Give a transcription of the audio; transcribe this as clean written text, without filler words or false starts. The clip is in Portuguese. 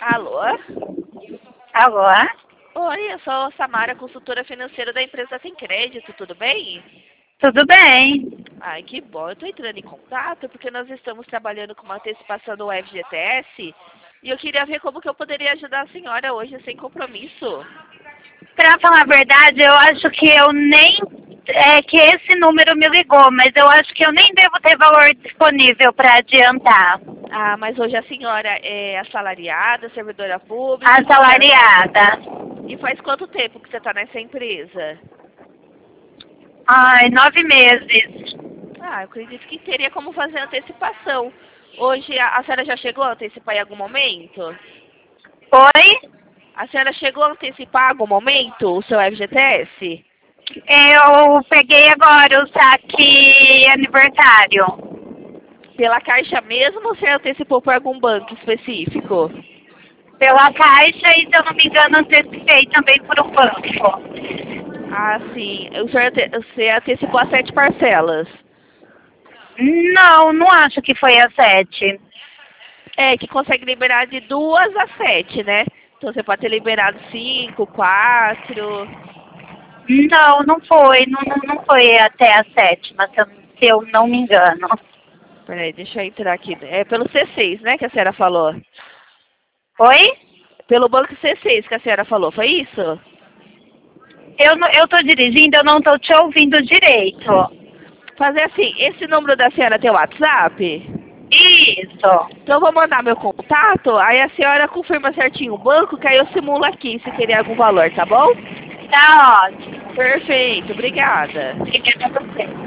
Alô? Alô? Oi, eu sou a Samara, consultora financeira da empresa Sem Crédito, tudo bem? Tudo bem? Ai, que bom. Eu estou entrando em contato porque nós estamos trabalhando com uma antecipação do FGTS e eu queria ver como que eu poderia ajudar a senhora hoje sem compromisso. Pra falar a verdade, eu acho que eu nem... É que esse número me ligou, mas eu acho que eu nem devo ter valor disponível para adiantar. Ah, mas hoje a senhora é assalariada, servidora pública? Assalariada. E faz quanto tempo que você está nessa empresa? Ai, 9 meses. Ah, eu acredito que teria como fazer antecipação. Hoje a senhora já chegou a antecipar em algum momento? Oi? A senhora chegou a antecipar em algum momento o seu FGTS? Eu peguei agora o saque aniversário. Pela Caixa mesmo ou você antecipou por algum banco específico? Pela Caixa e, se eu não me engano, antecipei também por um banco. Ah, sim. Você antecipou as 7 parcelas. Não, não acho que foi a 7. É, que consegue liberar de 2 a 7, né? Então você pode ter liberado 5, 4. Não, não foi. Não foi até a 7ª, se eu não me engano. Peraí, deixa eu entrar aqui. É pelo C6, né, que a senhora falou? Oi? Pelo banco C6 que a senhora falou, foi isso? Eu tô dirigindo, eu não tô te ouvindo direito. Fazer assim, esse número da senhora tem WhatsApp? Isso. Então eu vou mandar meu contato, aí a senhora confirma certinho o banco, que aí eu simulo aqui se teria algum valor, tá bom? Tá ótimo. Perfeito, obrigada. Obrigada a você.